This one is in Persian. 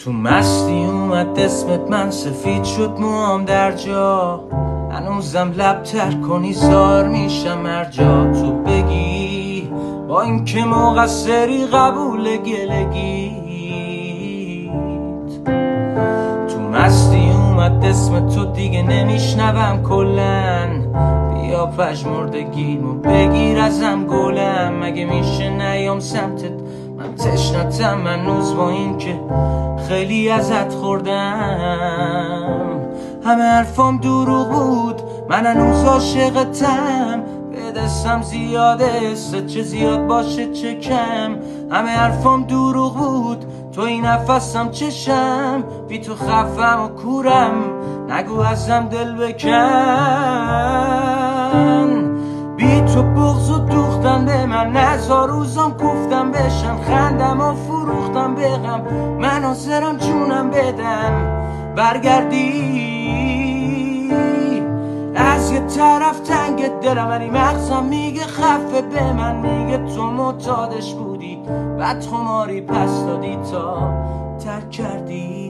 تو مستی اومد اسمت، من سفید شد موام در جا، هنوزم لب تر کنی زار میشم هر جا تو بگی با این که مقصری قبول گلگیت. تو مستی اومد اسم تو دیگه نمیشنوم کلن، بیا پژمردگیمو بگیر ازم گلم. مگه میشه نیام سمتت، من تشنتم هنوز با این که خیلی ازت خوردم. همه حرفام دروغ بود، من هنوز عاشقتم، به دستم زیاده چه زیاد باشه چه کم. همه حرفام دروغ بود، تو این نفسم چشم، بی تو خفم و کورم، نگو ازم دل بکن. بی تو بغض و دوختم به من، نزار روزام گفتم بشم، خندم و فروختم بغم، من حاضرم جونم بدم برگردی. از یه طرف تنگ دلم ولی مغزم میگه خفه، به من میگه تو معتادش بودی، بعد خماری پس دادی تا ترک کردی.